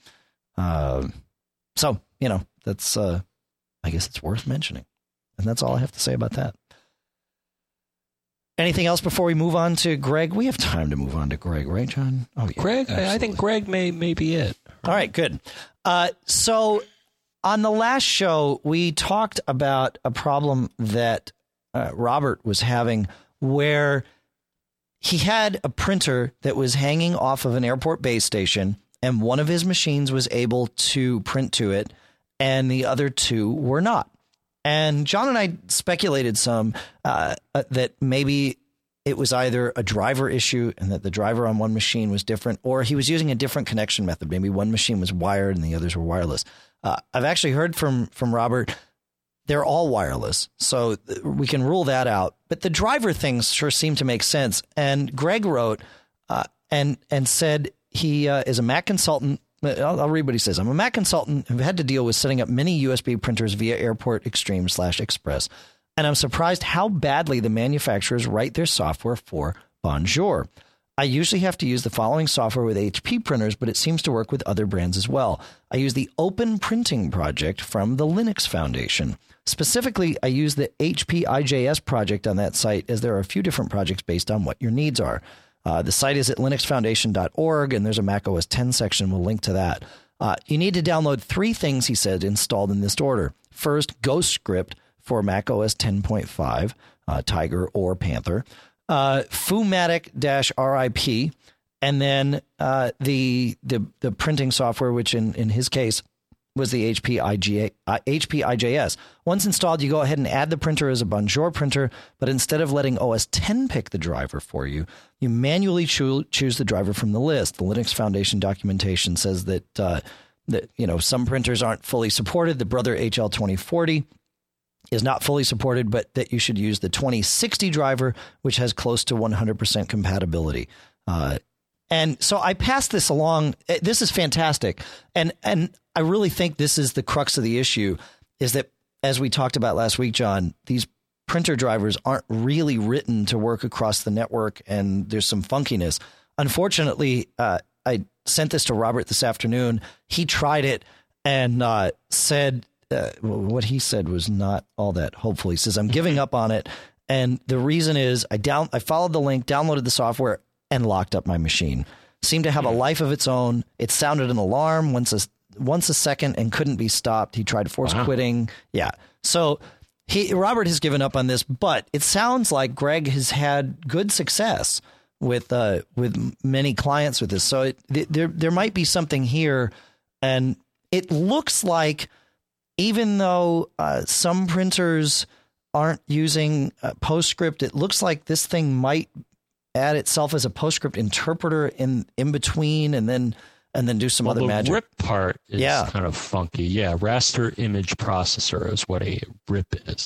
that's, I guess it's worth mentioning. And that's all I have to say about that. Anything else before we move on to Greg? We have time to move on to Greg, right, John? Oh, yeah, Greg, absolutely. I think Greg may be it. All right, good. So on the last show, we talked about a problem that Robert was having where he had a printer that was hanging off of an airport base station, and one of his machines was able to print to it, and the other two were not. And John and I speculated some that maybe it was either a driver issue and that the driver on one machine was different, or he was using a different connection method. Maybe one machine was wired and the others were wireless. I've actually heard from Robert, they're all wireless, so we can rule that out. But the driver things sure seem to make sense. And Greg wrote and said he is a Mac consultant. I'll read what he says. I'm a Mac consultant who've had to deal with setting up many USB printers via Airport Extreme /Express, and I'm surprised how badly the manufacturers write their software for Bonjour. I usually have to use the following software with HP printers, but it seems to work with other brands as well. I use the Open Printing project from the Linux Foundation. Specifically, I use the HP IJS project on that site, as there are a few different projects based on what your needs are. The site is at linuxfoundation.org, and there's a Mac OS X section. We'll link to that. You need to download 3 things, he said, installed in this order. First, Ghostscript for Mac OS 10.5, Tiger or Panther. Fumatic-RIP, and then the printing software, which in his case was the HP IJS. Once installed, you go ahead and add the printer as a Bonjour printer, but instead of letting OS X pick the driver for you, you manually choose the driver from the list. The Linux Foundation documentation says that some printers aren't fully supported. The Brother HL2040 is not fully supported, but that you should use the 2060 driver, which has close to 100% compatibility. And so I passed this along. This is fantastic. And I really think this is the crux of the issue, is that, as we talked about last week, John, these printer drivers aren't really written to work across the network, and there's some funkiness. Unfortunately, I sent this to Robert this afternoon. He tried it and said what he said was not all that hopeful. He says, I'm giving up on it. And the reason is I followed the link, downloaded the software, and locked up my machine. Seemed to have a life of its own. It sounded an alarm once a second and couldn't be stopped. He tried force quitting. Yeah. So Robert has given up on this, but it sounds like Greg has had good success with many clients with this. So there might be something here, and it looks like, even though some printers aren't using PostScript, it looks like this thing might add itself as a PostScript interpreter in between, and then do some other magic. The RIP part is kind of funky. Yeah, raster image processor is what a RIP is.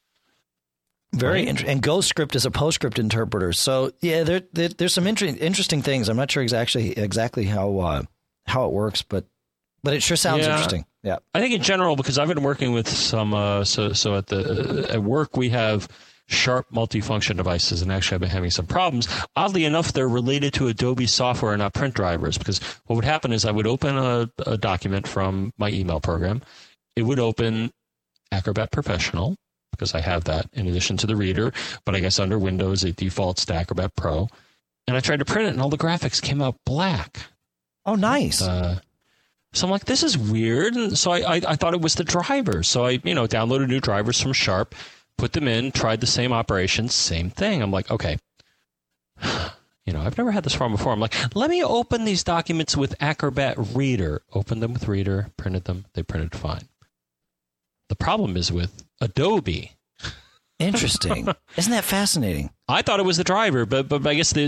Very interesting. And Ghostscript is a PostScript interpreter. So yeah, there's some interesting things. I'm not sure exactly how it works, but it sure sounds interesting. Yeah, I think in general, because I've been working with some. So at work we have Sharp multifunction devices, and actually I've been having some problems. Oddly enough, they're related to Adobe software and not print drivers, because what would happen is I would open a document from my email program. It would open Acrobat Professional, because I have that in addition to the reader, but I guess under Windows it defaults to Acrobat Pro. And I tried to print it, and all the graphics came out black. Oh, nice. So I'm like, this is weird. And so I thought it was the driver. So I downloaded new drivers from Sharp, put them in, tried the same operation, same thing. I'm like, okay, I've never had this problem before. I'm like, let me open these documents with Acrobat Reader. Opened them with Reader, printed them. They printed fine. The problem is with Adobe. Interesting. Isn't that fascinating? I thought it was the driver, but I guess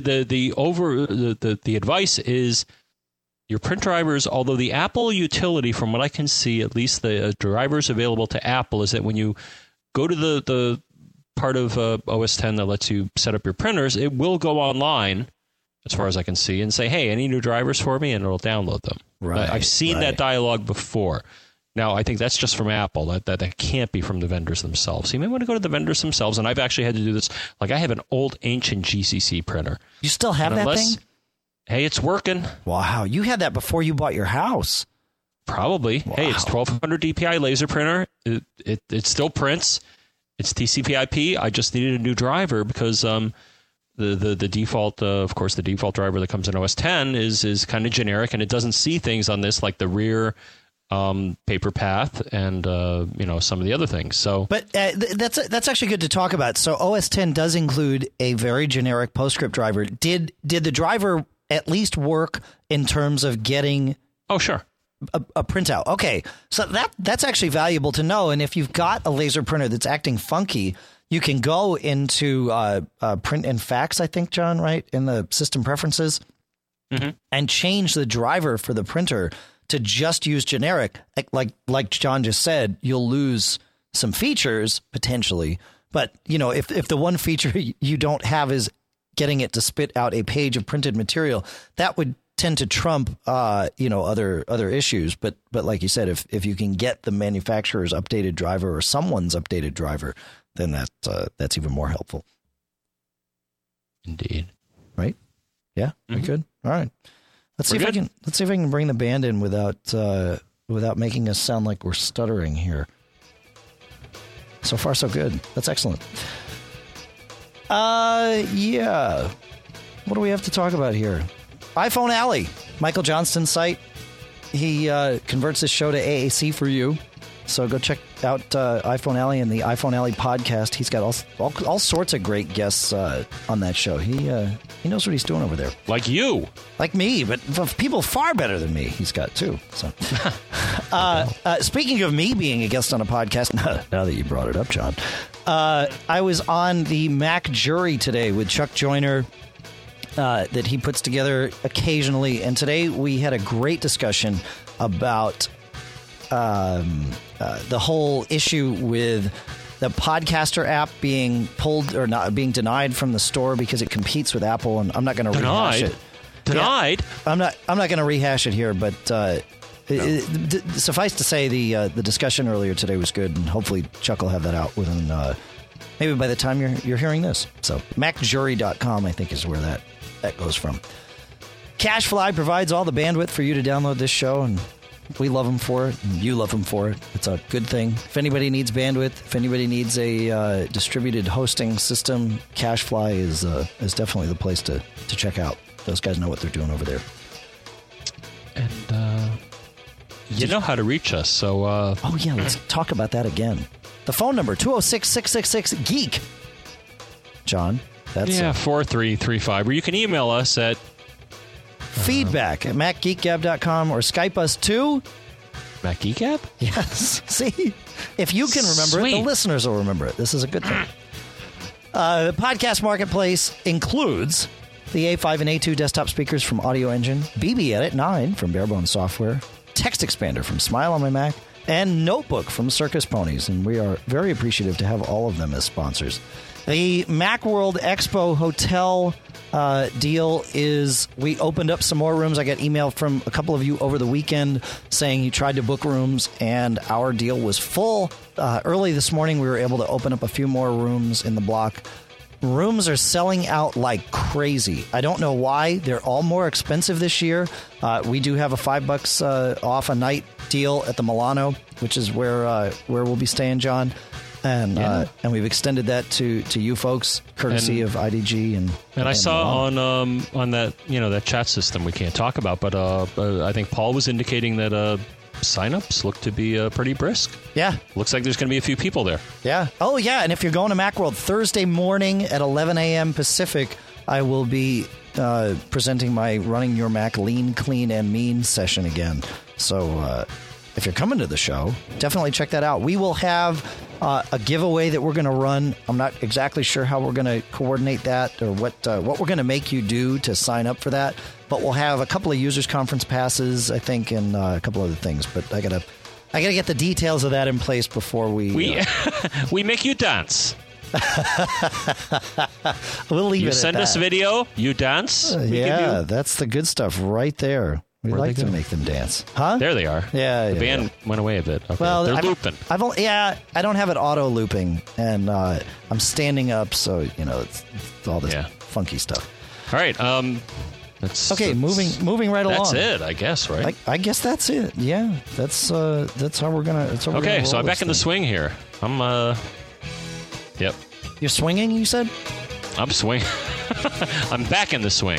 the advice is your print drivers, although the Apple utility, from what I can see, at least the drivers available to Apple, is that when you go to the part of OS X that lets you set up your printers, it will go online, as far as I can see, and say, hey, any new drivers for me? And it'll download them. Right. I've seen that dialogue before. Now, I think that's just from Apple. That can't be from the vendors themselves. So you may want to go to the vendors themselves. And I've actually had to do this. Like, I have an old ancient GCC printer. You still have that thing? Hey, it's working. Wow. You had that before you bought your house. Probably. Wow. Hey, it's 1200 DPI laser printer. It still prints. It's TCP/IP. I just needed a new driver because the default, of course, the default driver that comes in OS 10 is kind of generic, and it doesn't see things on this like the rear paper path and some of the other things. So, but that's actually good to talk about. So OS 10 does include a very generic PostScript driver. Did the driver at least work in terms of getting? Oh, sure. A printout. Okay, so that's actually valuable to know. And if you've got a laser printer that's acting funky, you can go into print and fax, I think, John, right, in the system preferences, and change the driver for the printer to just use generic. Like John just said, you'll lose some features potentially, but if the one feature you don't have is getting it to spit out a page of printed material, that would tend to trump other issues. But like you said, if you can get the manufacturer's updated driver or someone's updated driver, then that's even more helpful. Indeed. Right? Yeah. We good. All right. Let's see if I can bring the band in without making us sound like we're stuttering here. So far, so good. That's excellent. Yeah. What do we have to talk about here? iPhone Alley, Michael Johnston's site. He converts this show to AAC for you. So go check out iPhone Alley and the iPhone Alley podcast. He's got all sorts of great guests on that show. He knows what he's doing over there. Like you. Like me, but people far better than me he's got, too. So, speaking of me being a guest on a podcast, now that you brought it up, John, I was on the Mac Jury today with Chuck Joyner, that he puts together occasionally. And today we had a great discussion about the whole issue with the Podcaster app being pulled or not being denied from the store because it competes with Apple. And I'm not going to rehash it. Denied? Yeah, I'm not going to rehash it here, but suffice to say the discussion earlier today was good, and hopefully Chuck will have that out within maybe by the time you're hearing this. So MacJury.com, I think, is where that goes from. CacheFly provides all the bandwidth for you to download this show, and we love them for it, and you love them for it. It's a good thing. If anybody needs bandwidth, if anybody needs a distributed hosting system, CacheFly is definitely the place to check out. Those guys know what they're doing over there. And you know how to reach us, so... oh, yeah, let's talk about that again. The phone number, 206-666-GEEK. John, that's... Yeah, 4335, where you can email us at... feedback at MacGeekGab.com or Skype us to... MacGeekGab? Yes. See? If you can remember it, the listeners will remember it. This is a good thing. The podcast marketplace includes the A5 and A2 desktop speakers from Audio Engine, BB Edit 9 from Barebones Software, Text Expander from Smile on my Mac, and Notebook from Circus Ponies. And we are very appreciative to have all of them as sponsors. The Macworld Expo Hotel deal is we opened up some more rooms. I got email from a couple of you over the weekend saying you tried to book rooms and our deal was full. Early this morning, we were able to open up a few more rooms in the block. Rooms are selling out like crazy. I don't know why. They're all more expensive this year. We do have a $5 off a night deal at the Milano, which is where we'll be staying, John. And we've extended that to you folks, courtesy of IDG and I saw on that that chat system we can't talk about, but I think Paul was indicating that signups look to be pretty brisk. Yeah, looks like there's going to be a few people there. Yeah. Oh yeah, and if you're going to Macworld Thursday morning at 11 a.m. Pacific, I will be presenting my Running Your Mac Lean, Clean, and Mean session again. So if you're coming to the show, definitely check that out. We will have a giveaway that we're going to run. I'm not exactly sure how we're going to coordinate that or what we're going to make you do to sign up for that. But we'll have a couple of users conference passes, I think, and a couple other things. But I gotta get the details of that in place before we make you dance. We'll leave it at that. You send us a video, you dance. Yeah, that's the good stuff right there. We Where'd like they to go? make them dance. Huh? There they are. Yeah, The yeah, band yeah. went away a bit. Okay. Well, They're I've- looping. I don't have it auto looping, and I'm standing up, so it's all this Yeah. funky stuff. All right. That's Moving right That's along. it, I guess, right? I guess that's it. Yeah, that's how we're gonna. That's how we're Okay, gonna so roll I'm back this in the thing. swing here. Yep. You're swinging, you said? I'm swing. I'm back in the swing.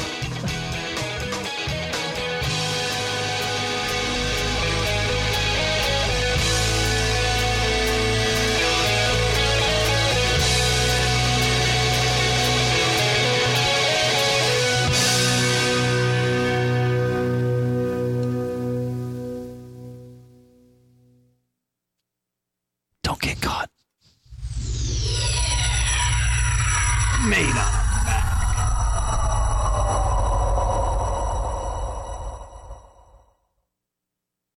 Don't get caught. Made up.